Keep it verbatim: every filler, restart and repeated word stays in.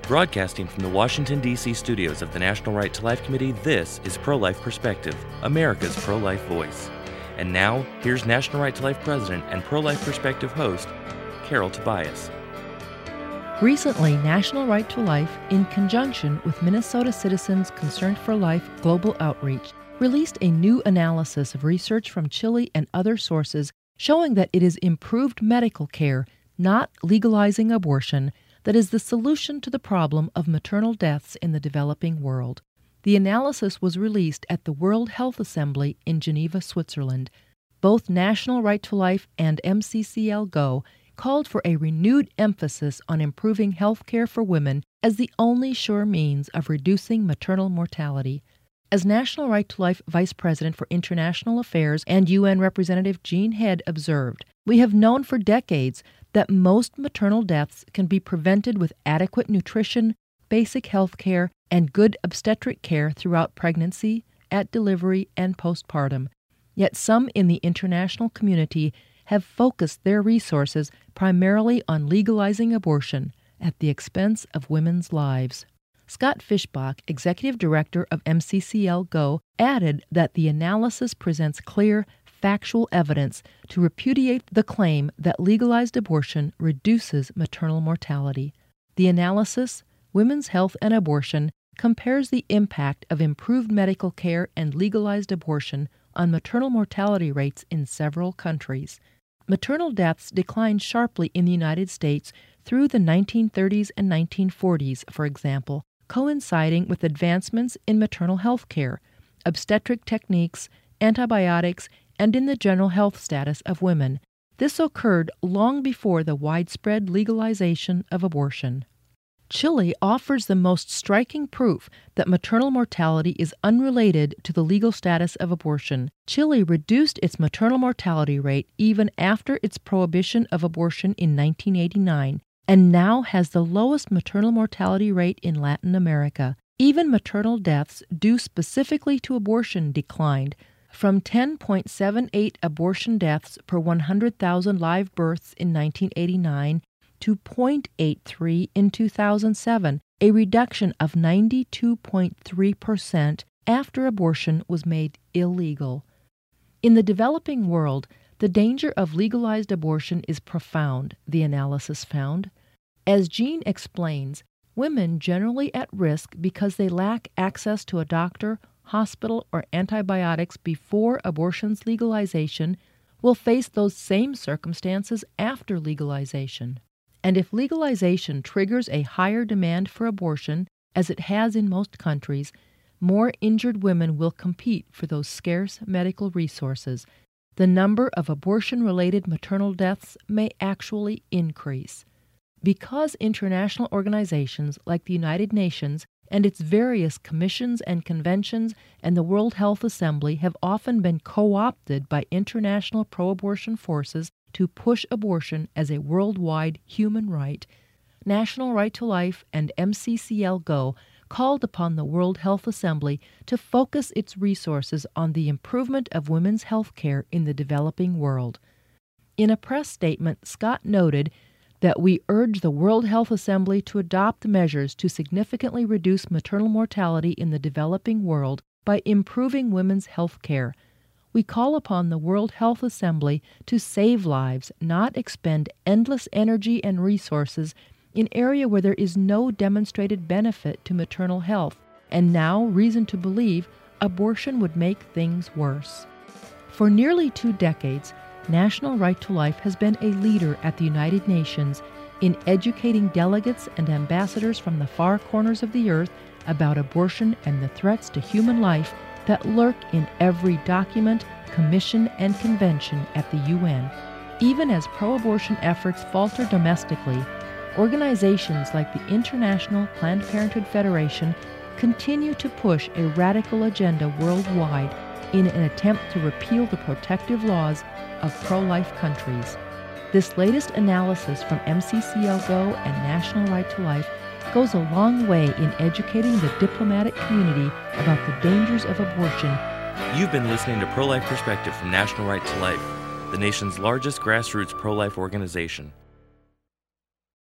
Broadcasting from the Washington, D C studios of the National Right to Life Committee, this is Pro-Life Perspective, America's pro-life voice. And now, here's National Right to Life President and Pro-Life Perspective host, Carol Tobias. Recently, National Right to Life, in conjunction with Minnesota Citizens Concerned for Life Global Outreach, released a new analysis of research from Chile and other sources showing that it is improved medical care, not legalizing abortion, that is the solution to the problem of maternal deaths in the developing world. The analysis was released at the World Health Assembly in Geneva, Switzerland. Both National Right to Life and M C C L Go called for a renewed emphasis on improving health care for women as the only sure means of reducing maternal mortality. As National Right to Life Vice President for International Affairs and U N Representative Jean Head observed, "We have known for decades that most maternal deaths can be prevented with adequate nutrition, basic health care, and good obstetric care throughout pregnancy, at delivery, and postpartum. Yet some in the international community have focused their resources primarily on legalizing abortion at the expense of women's lives." Scott Fischbach, Executive Director of M C C L Go, added that the analysis presents clear, factual evidence to repudiate the claim that legalized abortion reduces maternal mortality. The analysis, Women's Health and Abortion, compares the impact of improved medical care and legalized abortion on maternal mortality rates in several countries. Maternal deaths declined sharply in the United States through the nineteen thirties and nineteen forties, for example, coinciding with advancements in maternal health care, obstetric techniques, antibiotics, and in the general health status of women. This occurred long before the widespread legalization of abortion. Chile offers the most striking proof that maternal mortality is unrelated to the legal status of abortion. Chile reduced its maternal mortality rate even after its prohibition of abortion in nineteen eighty-nine, and now has the lowest maternal mortality rate in Latin America. Even maternal deaths due specifically to abortion declined from ten point seven eight abortion deaths per one hundred thousand live births in nineteen eighty-nine to zero point eight three in two thousand seven, a reduction of ninety-two point three percent after abortion was made illegal. In the developing world, the danger of legalized abortion is profound, the analysis found. As Jean explains, women generally at risk because they lack access to a doctor, hospital, or antibiotics before abortion's legalization will face those same circumstances after legalization. And if legalization triggers a higher demand for abortion, as it has in most countries, more injured women will compete for those scarce medical resources. The number of abortion-related maternal deaths may actually increase. Because international organizations like the United Nations and its various commissions and conventions and the World Health Assembly have often been co-opted by international pro-abortion forces to push abortion as a worldwide human right, National Right to Life and M C C L Go called upon the World Health Assembly to focus its resources on the improvement of women's health care in the developing world. In a press statement, Scott noted that we urge the World Health Assembly to adopt measures to significantly reduce maternal mortality in the developing world by improving women's health care. We call upon the World Health Assembly to save lives, not expend endless energy and resources in area where there is no demonstrated benefit to maternal health, and now reason to believe abortion would make things worse. For nearly two decades, National Right to Life has been a leader at the United Nations in educating delegates and ambassadors from the far corners of the earth about abortion and the threats to human life that lurk in every document, commission, and convention at the U N. Even as pro-abortion efforts falter domestically, organizations like the International Planned Parenthood Federation continue to push a radical agenda worldwide in an attempt to repeal the protective laws of pro-life countries. This latest analysis from M C C L Go and National Right to Life goes a long way in educating the diplomatic community about the dangers of abortion. You've been listening to Pro-Life Perspective from National Right to Life, the nation's largest grassroots pro-life organization.